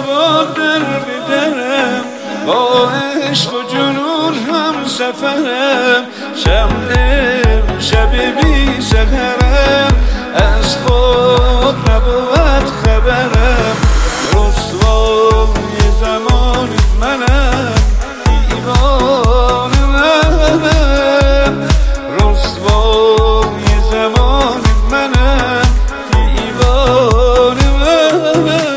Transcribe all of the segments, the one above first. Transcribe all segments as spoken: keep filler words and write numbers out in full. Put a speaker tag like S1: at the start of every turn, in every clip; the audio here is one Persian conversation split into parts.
S1: با در بدرم، با عشق و جنون هم سفرم. شمع شب بی سحرم، از خود نبود خبرم. رسوای زمان منم، دیوانه منم. رسوای زمان منم، دیوانه منم.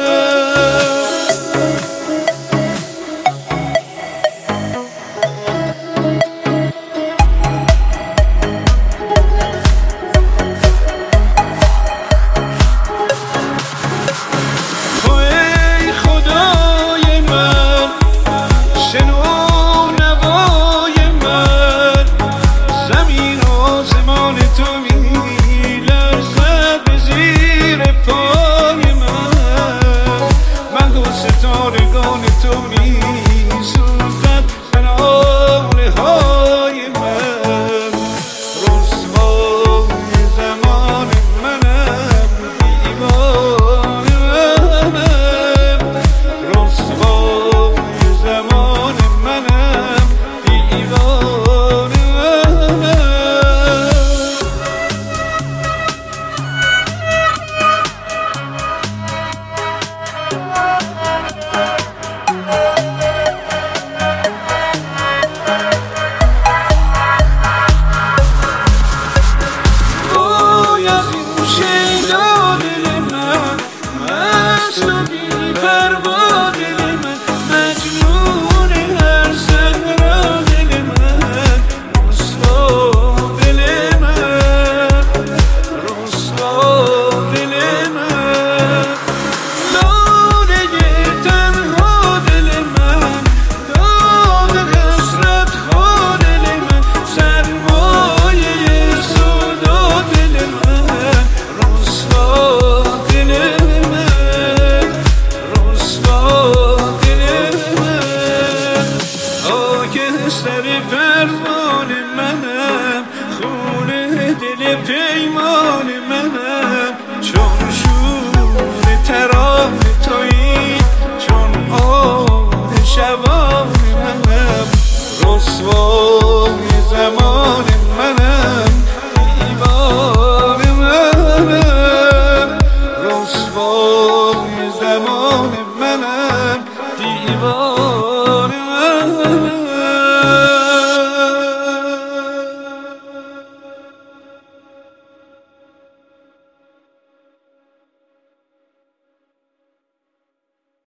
S1: ستارگان تو می سوزد بناله های من. رسوای زمان منم، دیوانه منم. رسوای زمان منم، دیوانه منم. سر پروان منم، خونه دل پیمان منم. چون شور ترانه تویی، چون آه شبان منم. رسوای زمان منم، دیوانه منم. رسوای زمان منم، دیوانه